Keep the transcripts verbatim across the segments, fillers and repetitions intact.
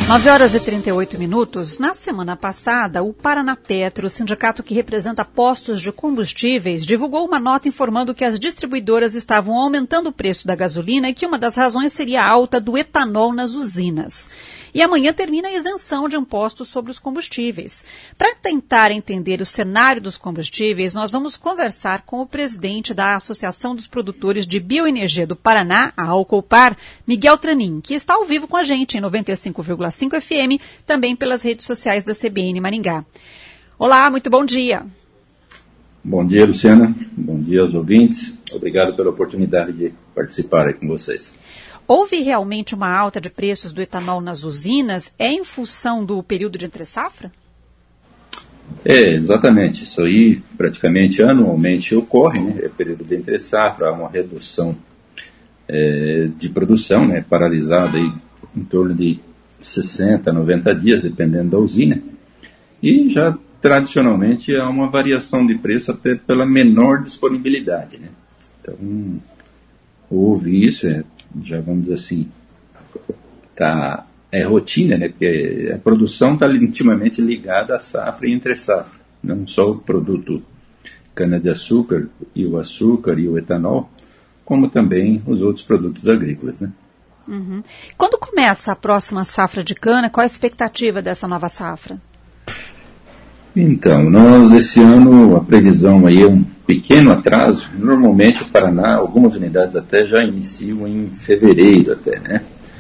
nove horas e trinta e oito minutos. Na semana passada, o Paranapetro, o sindicato que representa postos de combustíveis, divulgou uma nota informando que as distribuidoras estavam aumentando o preço da gasolina e que uma das razões seria a alta do etanol nas usinas. E amanhã termina a isenção de impostos sobre os combustíveis. Para tentar entender o cenário dos combustíveis, nós vamos conversar com o presidente da Associação dos Produtores de Bioenergia do Paraná, a Alcopar, Miguel Tranin, que está ao vivo com a gente em noventa e cinco vírgula cinco F M, também pelas redes sociais da C B N Maringá. Olá, muito bom dia. Bom dia, Luciana. Bom dia aos ouvintes. Obrigado pela oportunidade de participar aqui com vocês. Houve realmente uma alta de preços do etanol nas usinas? É em função do período de entre-safra? É, exatamente. Isso aí praticamente anualmente ocorre, né? É período de entre-safra, há uma redução é, de produção, né? Paralisada aí em torno de sessenta, noventa dias, dependendo da usina. E já tradicionalmente há uma variação de preço até pela menor disponibilidade, né? Então, houve isso, é, já vamos dizer assim, tá, é rotina, né? Porque a produção está intimamente ligada à safra e entre safra, não só o produto cana-de-açúcar e o açúcar e o etanol, como também os outros produtos agrícolas, né? Uhum. Quando começa a próxima safra de cana, qual a expectativa dessa nova safra? Então, nós esse ano, a previsão aí é um pequeno atraso. Normalmente o Paraná, algumas unidades até já iniciam em fevereiro até, né?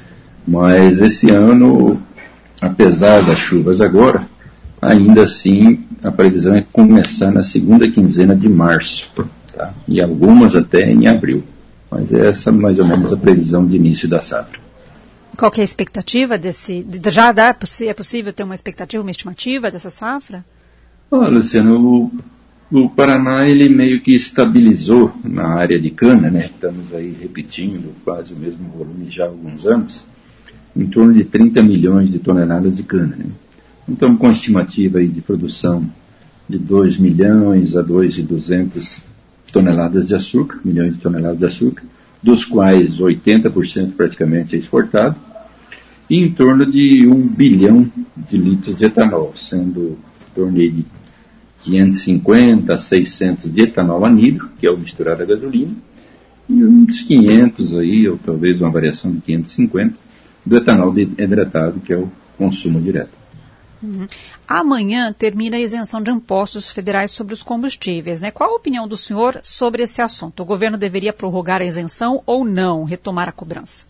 Mas esse ano, apesar das chuvas agora, ainda assim a previsão é começar na segunda quinzena de março, tá? E algumas até em abril. Mas essa é mais ou menos a previsão de início da safra. Qual que é a expectativa desse... Já dá, é possível ter uma expectativa, uma estimativa dessa safra? Olha, Luciano, o, o Paraná ele meio que estabilizou na área de cana, né? Estamos aí repetindo quase o mesmo volume já há alguns anos, em torno de trinta milhões de toneladas de cana, né? Então, com estimativa aí de produção de dois milhões a dois milhões e duzentos toneladas de açúcar, milhões de toneladas de açúcar, dos quais oitenta por cento praticamente é exportado, e em torno de um bilhão de litros de etanol, sendo em torno de quinhentos e cinquenta a seiscentos de etanol anidro, que é o misturado à gasolina, e uns quinhentos aí, ou talvez uma variação de quinhentos e cinquenta, do etanol hidratado, que é o consumo direto. Uhum. Amanhã termina a isenção de impostos federais sobre os combustíveis, né? Qual a opinião do senhor sobre esse assunto? O governo deveria prorrogar a isenção ou não, retomar a cobrança?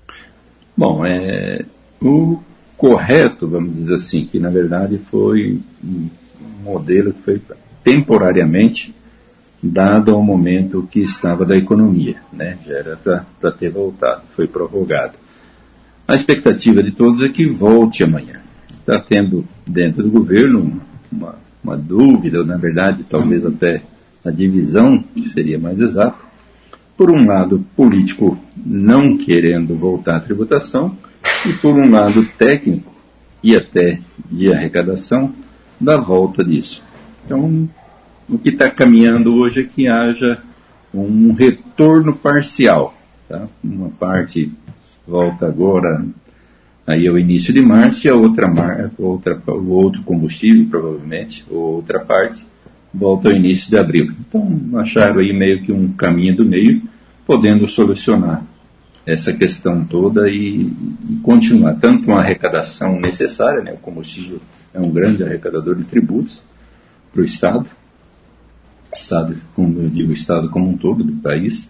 Bom, é, o correto, vamos dizer assim, que na verdade foi um modelo que foi temporariamente dado ao momento que estava da economia, né? Já era para ter voltado, foi prorrogado. A expectativa de todos é que volte amanhã. Está tendo dentro do governo uma, uma dúvida, ou na verdade talvez até a divisão, que seria mais exato, por um lado político não querendo voltar à tributação, e por um lado técnico e até de arrecadação da volta disso. Então, o que está caminhando hoje é que haja um retorno parcial, tá? Uma parte volta agora aí ao início de março, e a outra, mar, outra o outro combustível provavelmente, ou outra parte volta ao início de abril. Então, acharam aí meio que um caminho do meio, podendo solucionar essa questão toda e, e continuar tanto uma arrecadação necessária, né? O combustível é um grande arrecadador de tributos para o Estado, Estado, como eu digo, o Estado como um todo do país,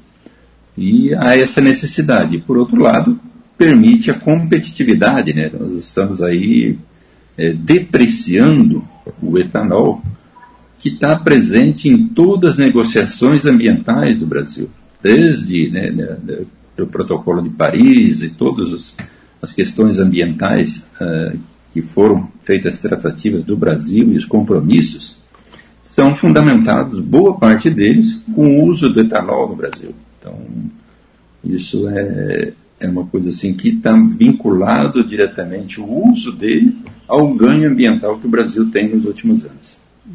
e há essa necessidade. E, por outro lado, permite a competitividade, né? Nós estamos aí é, depreciando o etanol, que está presente em todas as negociações ambientais do Brasil, desde né, né, do Protocolo de Paris e todas as, as questões ambientais uh, que foram feitas tratativas do Brasil e os compromissos, são fundamentados, boa parte deles, com o uso do etanol no Brasil. Então, isso é, é uma coisa assim que está vinculado diretamente o uso dele ao ganho ambiental que o Brasil tem nos últimos anos.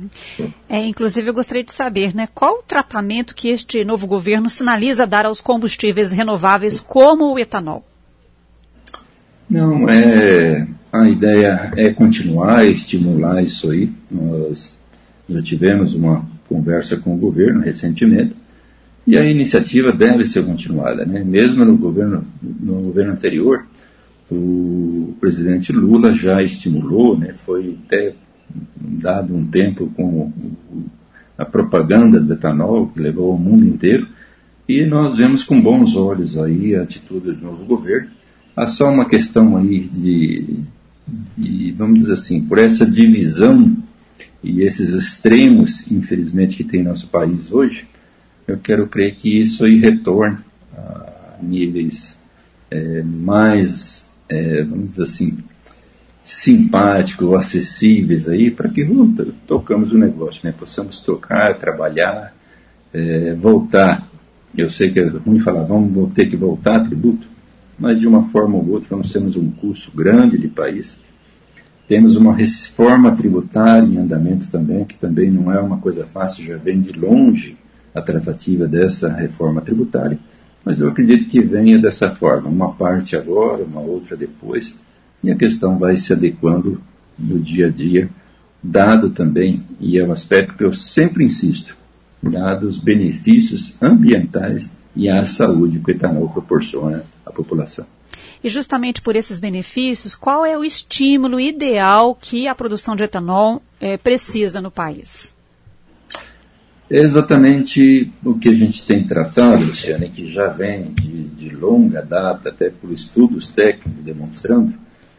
É, inclusive eu gostaria de saber, né, qual o tratamento que este novo governo sinaliza dar aos combustíveis renováveis como o etanol? Não, é, a a ideia é continuar, estimular isso aí. Nós já tivemos uma conversa com o governo recentemente, e a iniciativa deve ser continuada, né? Mesmo no governo, no governo anterior, o presidente Lula já estimulou, né? Foi até dado um tempo com a propaganda do etanol, que levou ao mundo inteiro, e nós vemos com bons olhos aí a atitude do novo governo. Há só uma questão aí de, de, vamos dizer assim, por essa divisão e esses extremos, infelizmente, que tem nosso país hoje, eu quero crer que isso aí retorne a níveis é, mais, é, vamos dizer assim, simpáticos ou acessíveis aí, para que uh, tocamos o negócio, né? Possamos tocar, trabalhar, é, voltar. Eu sei que é ruim falar, vamos ter que voltar a tributo, mas de uma forma ou outra nós temos um custo grande de país. Temos uma reforma tributária em andamento também, que também não é uma coisa fácil, já vem de longe a tratativa dessa reforma tributária, mas eu acredito que venha dessa forma, uma parte agora, uma outra depois, e a questão vai se adequando no dia a dia, dado também, e é um aspecto que eu sempre insisto, dado os benefícios ambientais e a saúde que o etanol proporciona à população. E justamente por esses benefícios, qual é o estímulo ideal que a produção de etanol eh, precisa no país? É exatamente o que a gente tem tratado, Luciana, que já vem de, de longa data, até por estudos técnicos demonstrando,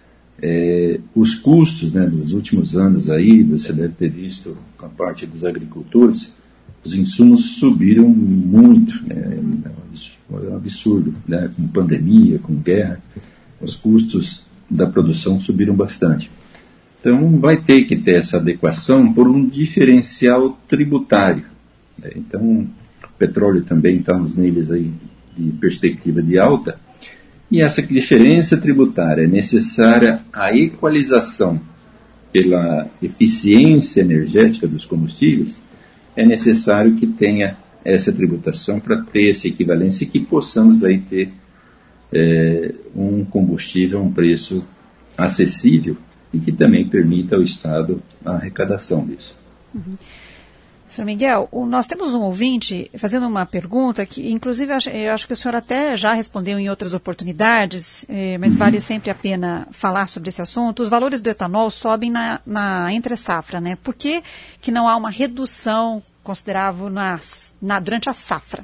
é, os custos, né, dos últimos anos aí, você deve ter visto com a parte dos agricultores, os insumos subiram muito, né, é um absurdo, né, com pandemia, com guerra, os custos da produção subiram bastante. Então vai ter que ter essa adequação por um diferencial tributário. Então, o petróleo também está nos níveis aí de perspectiva de alta, e essa diferença tributária é necessária a equalização pela eficiência energética dos combustíveis, é necessário que tenha essa tributação para ter essa equivalência e que possamos daí ter é, um combustível a um preço acessível e que também permita ao Estado a arrecadação disso. Uhum. senhor Miguel, o, nós temos um ouvinte fazendo uma pergunta que, inclusive, eu acho, eu acho que o senhor até já respondeu em outras oportunidades, eh, mas uhum. vale sempre a pena falar sobre esse assunto. Os valores do etanol sobem na, na entre-safra, né? Por que, que não há uma redução considerável na, na, durante a safra?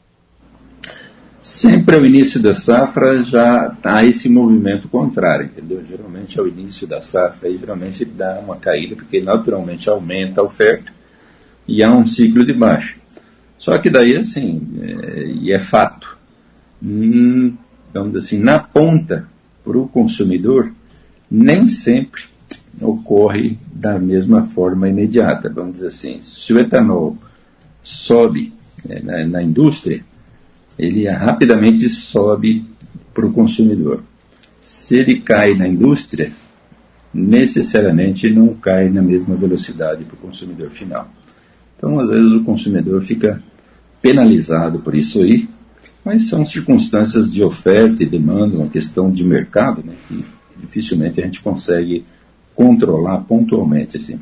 Sempre ao início da safra já há esse movimento contrário, entendeu? Geralmente ao início da safra, aí, geralmente dá uma caída, porque naturalmente aumenta a oferta, e há um ciclo de baixa. Só que daí, assim, é, e é fato, hum, vamos dizer assim, na ponta, para o consumidor, nem sempre ocorre da mesma forma imediata. Vamos dizer assim, se o etanol sobe é, na, na indústria, ele rapidamente sobe para o consumidor. Se ele cai na indústria, necessariamente não cai na mesma velocidade para o consumidor final. Então, às vezes, o consumidor fica penalizado por isso aí, mas são circunstâncias de oferta e demanda, uma questão de mercado, né, que dificilmente a gente consegue controlar pontualmente, assim.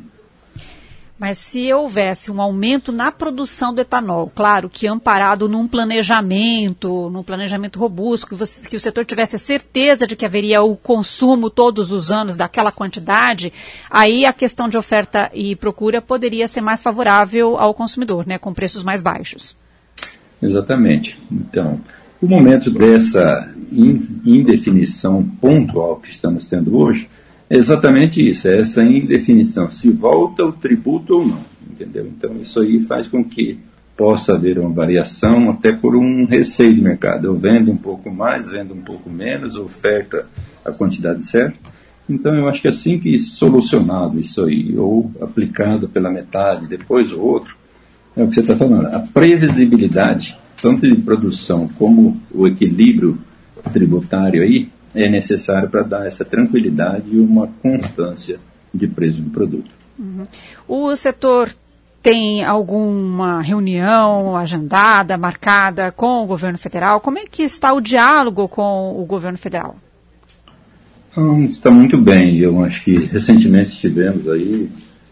Mas se houvesse um aumento na produção do etanol, claro que amparado num planejamento, num planejamento robusto, que, você, que o setor tivesse a certeza de que haveria o consumo todos os anos daquela quantidade, aí a questão de oferta e procura poderia ser mais favorável ao consumidor, né, com preços mais baixos. Exatamente. Então, o momento dessa indefinição pontual que estamos tendo hoje, é exatamente isso, é essa indefinição, se volta o tributo ou não, entendeu? Então isso aí faz com que possa haver uma variação até por um receio de mercado. Eu vendo um pouco mais, vendo um pouco menos, oferta a quantidade certa. Então eu acho que assim que solucionado isso aí, ou aplicado pela metade, depois o outro, é o que você está falando, a previsibilidade, tanto de produção como o equilíbrio tributário aí, é necessário para dar essa tranquilidade e uma constância de preço do produto. Uhum. O setor tem alguma reunião agendada, marcada com o governo federal? Como é que está o diálogo com o governo federal? Então, está muito bem. Eu acho que recentemente estivemos aí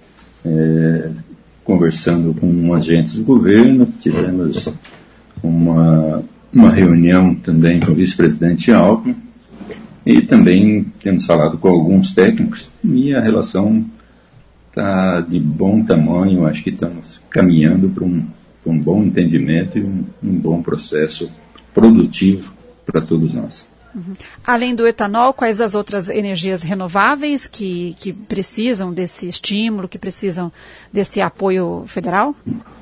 é, conversando com agentes do governo, tivemos uma, uma reunião também com o vice-presidente Alckmin e também temos falado com alguns técnicos e a relação está de bom tamanho. Acho que estamos caminhando para um, um bom entendimento e um, um bom processo produtivo para todos nós. Uhum. Além do etanol, quais as outras energias renováveis que, que precisam desse estímulo, que precisam desse apoio federal?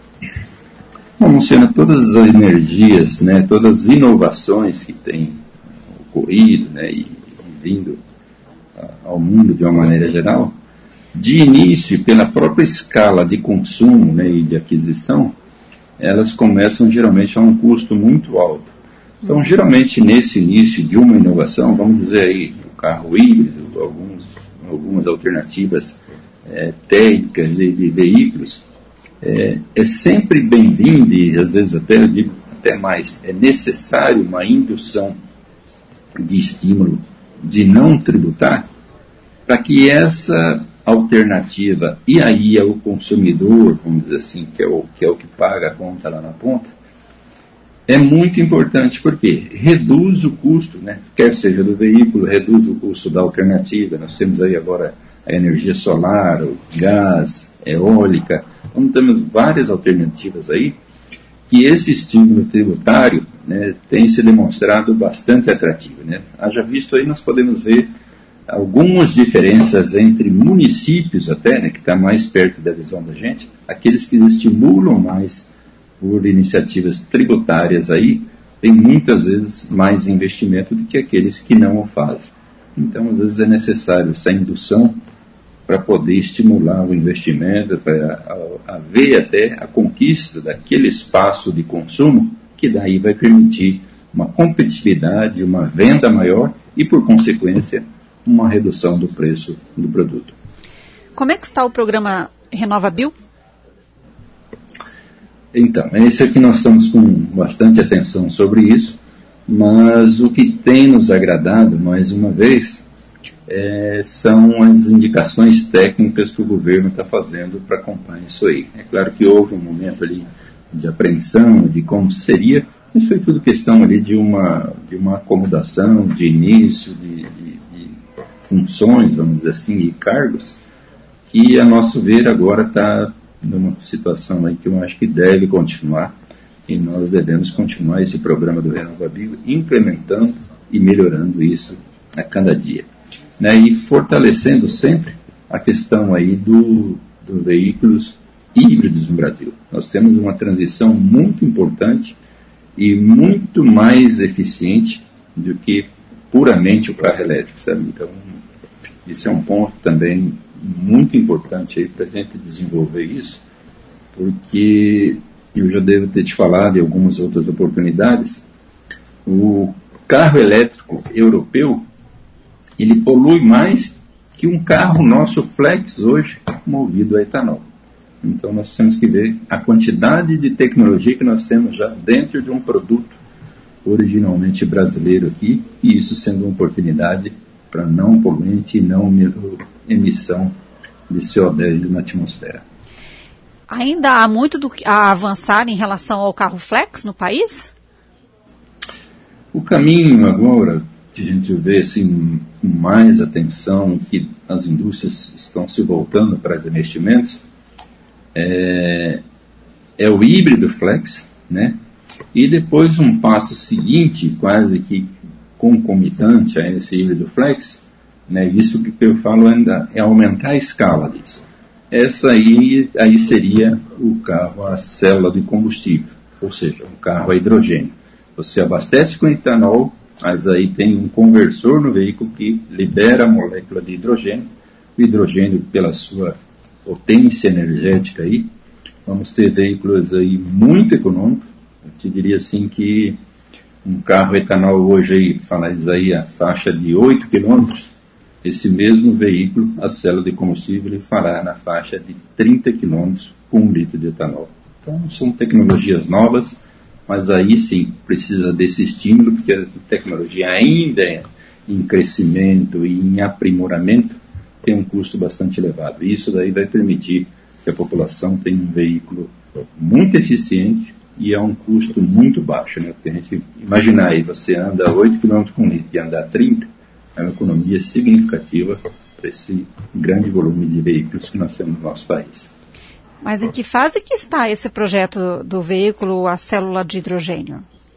Bom, Luciana, todas as energias, né, todas as inovações que têm ocorrido, né, e vindo ao mundo de uma maneira geral, de início, pela própria escala de consumo, né, e de aquisição, elas começam geralmente a um custo muito alto. Então, geralmente, nesse início de uma inovação, vamos dizer aí, o carro híbrido, alguns, algumas alternativas é, técnicas de, de veículos, é, é sempre bem-vindo e, às vezes, até, eu digo, até mais, é necessário uma indução de estímulo de não tributar para que essa alternativa, e aí é o consumidor, vamos dizer assim, que é o que, é o que paga a conta lá na ponta, é muito importante porque reduz o custo, né? Quer seja do veículo, reduz o custo da alternativa. Nós temos aí agora a energia solar, o gás, eólica, então temos várias alternativas aí, que esse estímulo tributário, né, tem se demonstrado bastante atrativo, né? Haja visto aí, nós podemos ver algumas diferenças entre municípios até, né, que está mais perto da visão da gente, aqueles que estimulam mais por iniciativas tributárias aí, tem muitas vezes mais investimento do que aqueles que não o fazem. Então, às vezes é necessário essa indução para poder estimular o investimento, para haver até a conquista daquele espaço de consumo, que daí vai permitir uma competitividade, uma venda maior e, por consequência, uma redução do preço do produto. Como é que está o programa RenovaBio? Então, esse aqui nós estamos com bastante atenção sobre isso, mas o que tem nos agradado, mais uma vez, é, são as indicações técnicas que o governo está fazendo para acompanhar isso aí. É claro que houve um momento ali de apreensão, de como seria, mas foi tudo questão ali de uma, de uma acomodação, de início, de, de, de funções, vamos dizer assim, e cargos, que, a nosso ver, agora está numa situação aí que eu acho que deve continuar, e nós devemos continuar esse programa do RenovaBio, implementando e melhorando isso a cada dia, né? E fortalecendo sempre a questão aí do, do veículos híbridos no Brasil. Nós temos uma transição muito importante e muito mais eficiente do que puramente o carro elétrico, sabe? Então, isso é um ponto também muito importante aí para a gente desenvolver isso, porque eu já devo ter te falado em algumas outras oportunidades, o carro elétrico europeu, ele polui mais que um carro nosso flex hoje movido a etanol. Então nós temos que ver a quantidade de tecnologia que nós temos já dentro de um produto originalmente brasileiro aqui, e isso sendo uma oportunidade para não poluente e não emissão de C O dez na atmosfera. Ainda há muito do, a avançar em relação ao carro flex no país? O caminho agora que a gente vê assim, com mais atenção, que as indústrias estão se voltando para os investimentos, é, é o híbrido flex, né? E depois um passo seguinte, quase que concomitante a esse híbrido flex, né, isso que eu falo ainda é aumentar a escala disso. Essa aí, aí seria o carro a célula de combustível, ou seja, um carro a hidrogênio. Você abastece com etanol, mas aí tem um conversor no veículo que libera a molécula de hidrogênio. O hidrogênio, pela sua potência energética aí, vamos ter veículos aí muito econômicos. Eu te diria assim que um carro etanol hoje aí, falares aí a faixa de oito quilômetros, esse mesmo veículo, a célula de combustível, ele fará na faixa de trinta quilômetros com um litro de etanol. Então, são tecnologias novas, mas aí sim, precisa desse estímulo, porque a tecnologia ainda é em crescimento e em aprimoramento, tem um custo bastante elevado. E isso daí vai permitir que a população tenha um veículo muito eficiente e a um custo muito baixo, né? Porque a gente imaginar aí, você anda oito quilômetros por litro e andar trinta, é uma economia significativa para esse grande volume de veículos que nós temos no nosso país. Mas em que fase que está esse projeto do veículo a célula de hidrogênio?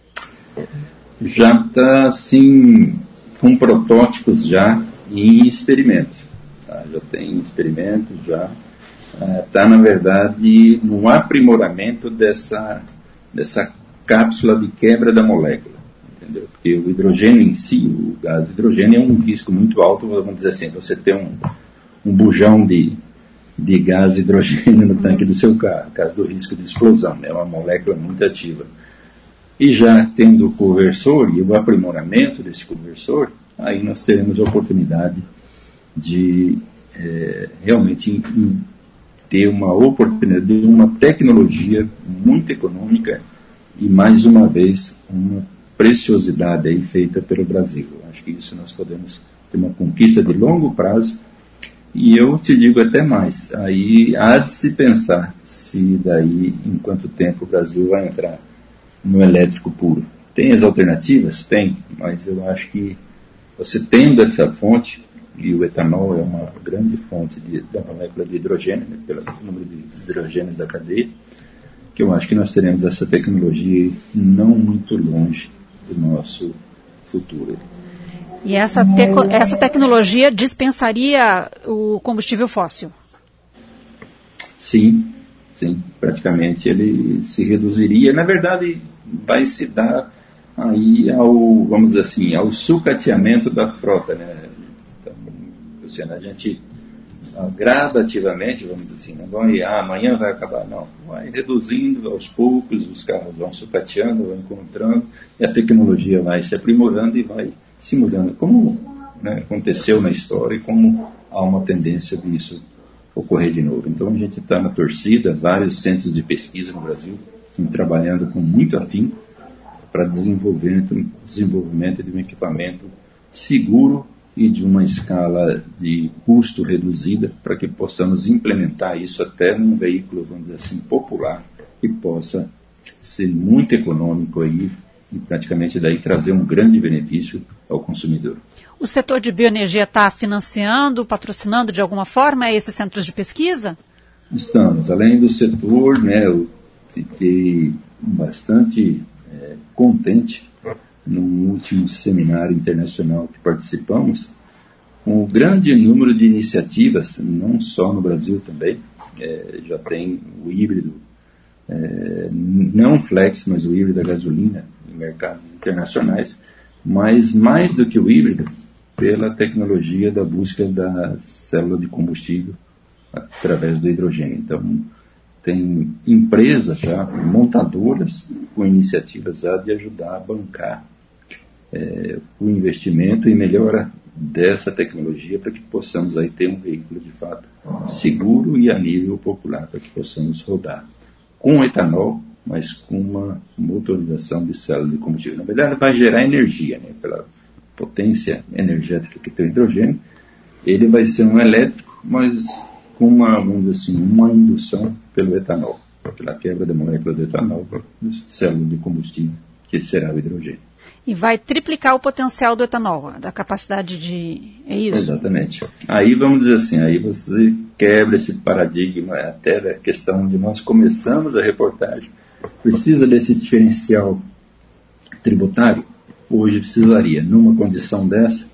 Já está, assim, com protótipos já em experimentos. Tá? Já tem experimentos, já está, uh, na verdade, no aprimoramento dessa, dessa cápsula de quebra da molécula. Entendeu? Porque o hidrogênio em si, o gás hidrogênio, é um risco muito alto, vamos dizer assim, você ter um, um bujão de, de gás hidrogênio no tanque do seu carro, por causa do risco de explosão, é né? uma molécula muito ativa. E já tendo o conversor e o aprimoramento desse conversor, aí nós teremos a oportunidade de é, realmente em, em ter uma oportunidade de uma tecnologia muito econômica e, mais uma vez, uma preciosidade aí feita pelo Brasil. Acho que isso nós podemos ter uma conquista de longo prazo e eu te digo até mais, aí há de se pensar se daí, em quanto tempo o Brasil vai entrar no elétrico puro. Tem as alternativas? Tem, mas eu acho que você tendo essa fonte, e o etanol é uma grande fonte de, da molécula de hidrogênio, né, pelo número de hidrogênios da cadeia, que eu acho que nós teremos essa tecnologia não muito longe do nosso futuro. E essa, teco, essa tecnologia dispensaria o combustível fóssil? Sim, sim, praticamente ele se reduziria. Na verdade, vai se dar aí ao, vamos dizer assim, ao sucateamento da frota, né? Então, Luciana, a gente gradativamente, vamos dizer assim, não vai, ah, amanhã vai acabar, não, vai reduzindo aos poucos, os carros vão sucateando, vão encontrando, e a tecnologia vai se aprimorando e vai se mudando, como né, aconteceu na história e como há uma tendência disso ocorrer de novo. Então a gente está na torcida, vários centros de pesquisa no Brasil estão trabalhando com muito afinco para desenvolvimento, desenvolvimento de um equipamento seguro e de uma escala de custo reduzida para que possamos implementar isso até num veículo, vamos dizer assim, popular, que possa ser muito econômico aí e praticamente daí trazer um grande benefício ao consumidor. O setor de bioenergia está financiando, patrocinando de alguma forma esses centros de pesquisa? Estamos. Além do setor, né, eu fiquei bastante é, contente no último seminário internacional que participamos, com o grande número de iniciativas, não só no Brasil também, é, já tem o híbrido, é, não flex, mas o híbrido da gasolina em mercados internacionais, mas mais do que o híbrido, pela tecnologia da busca da célula de combustível através do hidrogênio. Então, tem empresas já, montadoras, com iniciativas já de ajudar a bancar é, o investimento e melhora dessa tecnologia para que possamos aí ter um veículo de fato seguro e a nível popular, para que possamos rodar com etanol, mas com uma motorização de célula de combustível. Na verdade, vai gerar energia, né, pela potência energética que tem o hidrogênio. Ele vai ser um elétrico, mas com uma, vamos dizer assim, uma indução pelo etanol, pela quebra da molécula do etanol, célula de combustível, que será o hidrogênio. E vai triplicar o potencial do etanol, da capacidade de... é isso? Exatamente. Aí, vamos dizer assim, aí você quebra esse paradigma, até da questão onde nós começamos a reportagem. Precisa desse diferencial tributário? Hoje precisaria. Numa condição dessa,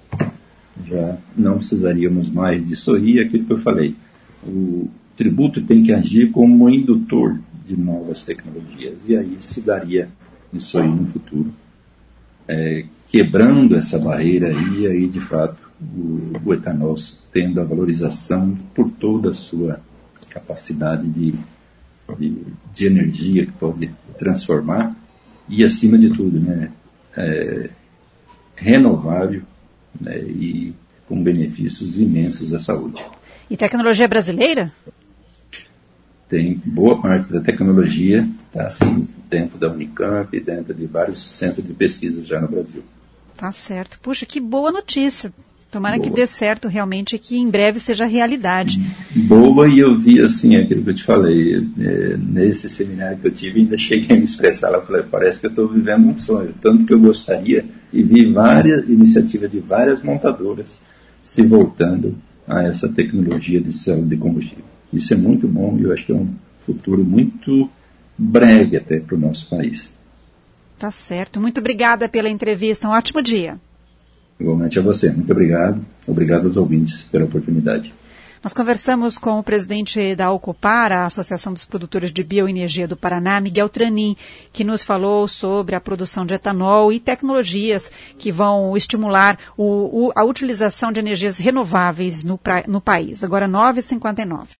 já não precisaríamos mais disso aí, aquilo que eu falei. O tributo tem que agir como um indutor de novas tecnologias, e aí se daria isso aí no futuro. É, quebrando essa barreira aí, aí de fato o, o etanol tendo a valorização por toda a sua capacidade de, de, de energia que pode transformar e, acima de tudo, né, é, renovável, né, e com benefícios imensos à saúde. E tecnologia brasileira? Tem boa parte da tecnologia, está assim, dentro da Unicamp, dentro de vários centros de pesquisa já no Brasil. Tá certo. Puxa, que boa notícia. Tomara Boa. que dê certo realmente e que em breve seja realidade. Boa, e eu vi assim, aquilo que eu te falei, é, nesse seminário que eu tive, ainda cheguei a me expressar lá, eu falei, parece que eu estou vivendo um sonho, tanto que eu gostaria, e vi várias iniciativas de várias montadoras se voltando a essa tecnologia de célula de combustível. Isso é muito bom e eu acho que é um futuro muito breve até para o nosso país. Tá certo. Muito obrigada pela entrevista. Um ótimo dia. Igualmente a você. Muito obrigado. Obrigado aos ouvintes pela oportunidade. Nós conversamos com o presidente da Alcopar, a Associação dos Produtores de Bioenergia do Paraná, Miguel Tranin, que nos falou sobre a produção de etanol e tecnologias que vão estimular o, o, a utilização de energias renováveis no, pra, no país. Agora, nove e cinquenta e nove.